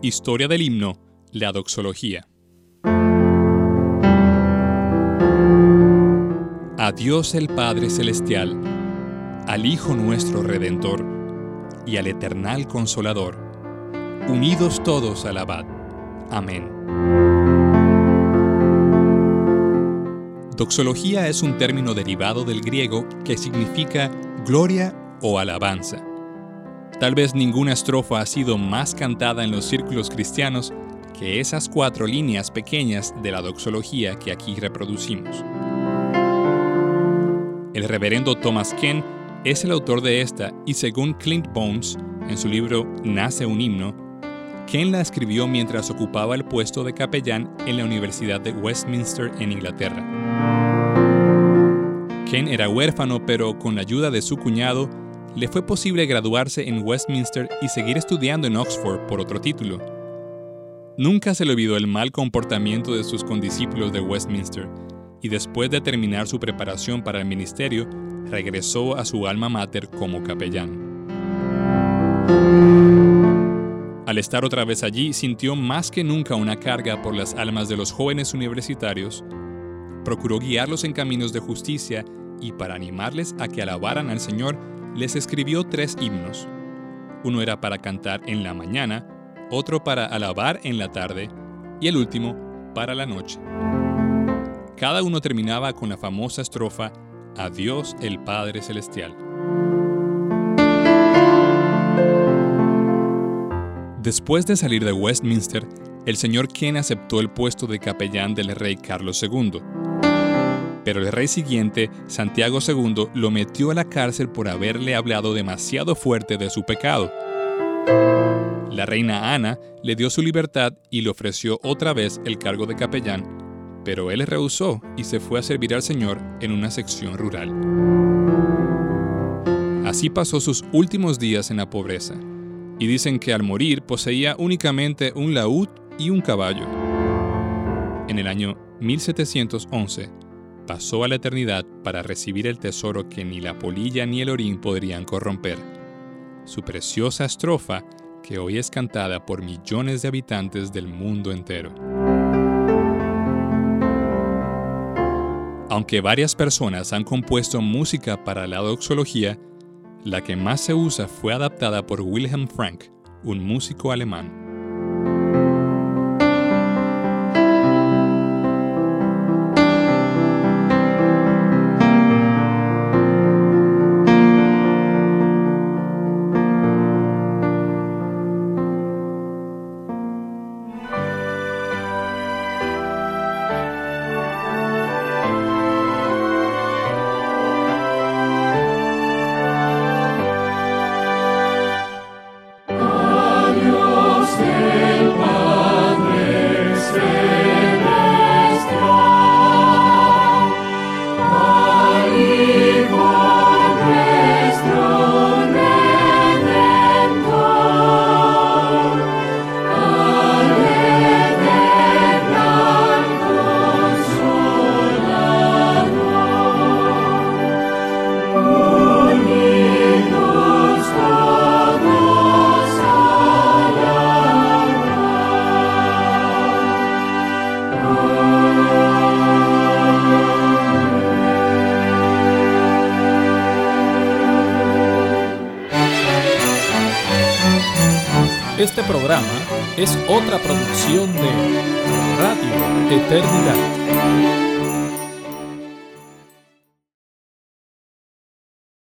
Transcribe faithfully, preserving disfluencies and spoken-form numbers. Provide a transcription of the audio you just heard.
Historia del himno, la doxología. A Dios el Padre Celestial, al Hijo nuestro Redentor y al Eternal Consolador, unidos todos alabad. Amén. Doxología es un término derivado del griego que significa gloria o alabanza. Tal vez ninguna estrofa ha sido más cantada en los círculos cristianos que esas cuatro líneas pequeñas de la doxología que aquí reproducimos. El reverendo Thomas Ken es el autor de esta y según Clint Bones, en su libro Nace un himno, Ken la escribió mientras ocupaba el puesto de capellán en la Universidad de Westminster en Inglaterra. Ken era huérfano, pero con la ayuda de su cuñado, le fue posible graduarse en Westminster y seguir estudiando en Oxford por otro título. Nunca se le olvidó el mal comportamiento de sus condiscípulos de Westminster, y después de terminar su preparación para el ministerio, regresó a su alma mater como capellán. Al estar otra vez allí, sintió más que nunca una carga por las almas de los jóvenes universitarios, procuró guiarlos en caminos de justicia y para animarles a que alabaran al Señor, les escribió tres himnos. Uno era para cantar en la mañana, otro para alabar en la tarde y el último para la noche. Cada uno terminaba con la famosa estrofa A Dios el Padre Celestial. Después de salir de Westminster, el señor Ken aceptó el puesto de capellán del rey Carlos segundo. Pero el rey siguiente, Santiago segundo, lo metió a la cárcel por haberle hablado demasiado fuerte de su pecado. La reina Ana le dio su libertad y le ofreció otra vez el cargo de capellán, pero él rehusó y se fue a servir al Señor en una sección rural. Así pasó sus últimos días en la pobreza, y dicen que al morir poseía únicamente un laúd y un caballo. En el año mil setecientos once, pasó a la eternidad para recibir el tesoro que ni la polilla ni el orín podrían corromper, su preciosa estrofa que hoy es cantada por millones de habitantes del mundo entero. Aunque varias personas han compuesto música para la doxología, la que más se usa fue adaptada por Wilhelm Frank, un músico alemán. Este programa es otra producción de Radio Eternidad.